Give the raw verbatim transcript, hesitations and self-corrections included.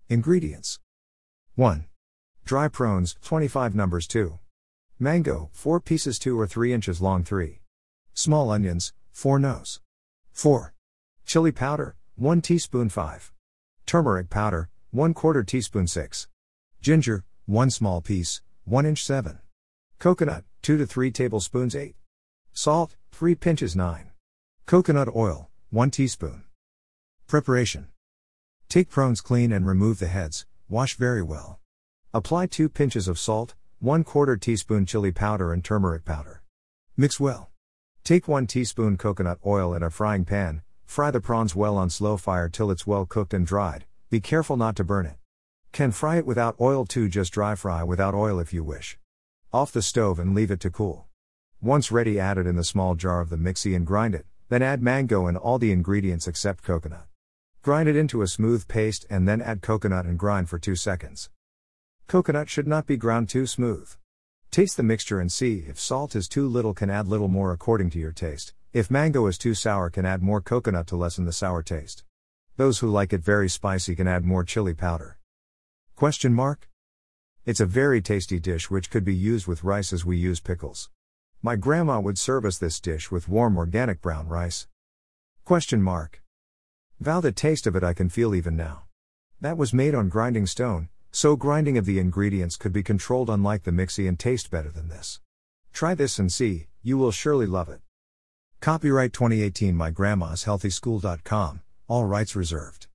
Ingredients. one. Dry prawns, twenty-five numbers two. Mango, four pieces two or three inches long three. Small onions, four nose. four. Chili powder, one teaspoon five. Turmeric powder, one quarter teaspoon six. Ginger, one small piece, one inch seven. Coconut, two to three tablespoons eight. Salt, three pinches nine. Coconut oil, one teaspoon. Preparation. Take prawns clean and remove the heads, wash very well. Apply two pinches of salt, one quarter teaspoon chili powder and turmeric powder. Mix well. Take one teaspoon coconut oil in a frying pan, fry the prawns well on slow fire till it's well cooked and dried, be careful not to burn it. Can fry it without oil too, just dry fry without oil if you wish. Off the stove and leave it to cool. Once ready, add it in the small jar of the mixie and grind it, then add mango and all the ingredients except coconut. Grind it into a smooth paste and then add coconut and grind for two seconds. Coconut should not be ground too smooth. Taste the mixture and see if salt is too little, can add little more according to your taste. If mango is too sour, can add more coconut to lessen the sour taste. Those who like it very spicy can add more chili powder. Question mark? It's a very tasty dish which could be used with rice as we use pickles. My grandma would serve us this dish with warm organic brown rice. Question mark. Vow, the taste of it I can feel even now. That was made on grinding stone, so grinding of the ingredients could be controlled unlike the mixie and taste better than this. Try this and see, you will surely love it. Copyright twenty eighteen my grandmas healthy school dot com, all rights reserved.